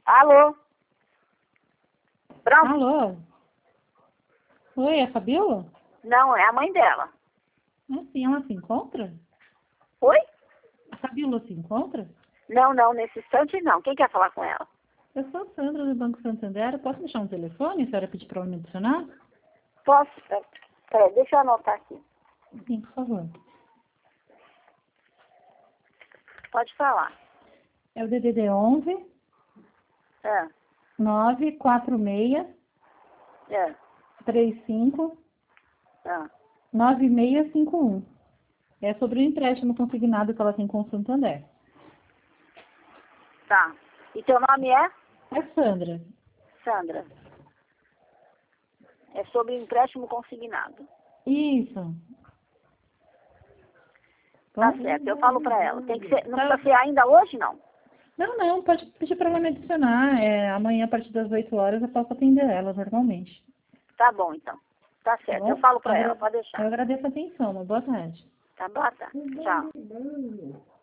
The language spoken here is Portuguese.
Alô? Pronto? Alô? Oi, é a Fabiola? Não, é a mãe dela. Ah, sim, ela se encontra? Oi? A Fabiola se encontra? Não, nesse instante não. Quem quer falar com ela? Eu sou a Sandra do Banco Santander. Posso deixar um telefone? A senhora pedir para ela me adicionar? Posso? Peraí, deixa eu anotar aqui. Sim, por favor. Pode falar. É o DDD 11 É, 946 é, 35 é. 9651. É sobre o empréstimo consignado que ela tem com o Santander. Tá. E teu nome é? É Sandra. Sandra. É sobre empréstimo consignado. Isso. Tá Bom? certo, eu falo pra ela. Tem que ser, não Tá. precisa ser ainda hoje, não? Não, pode pedir para ela me adicionar. Amanhã, a partir das 8 horas, eu posso atender ela normalmente. Tá bom, então. Tá Tá certo, eu bom? falo pra ela, pode Eu deixar. agradeço a atenção. Uma boa tarde. Tá bom, tá. Tchau.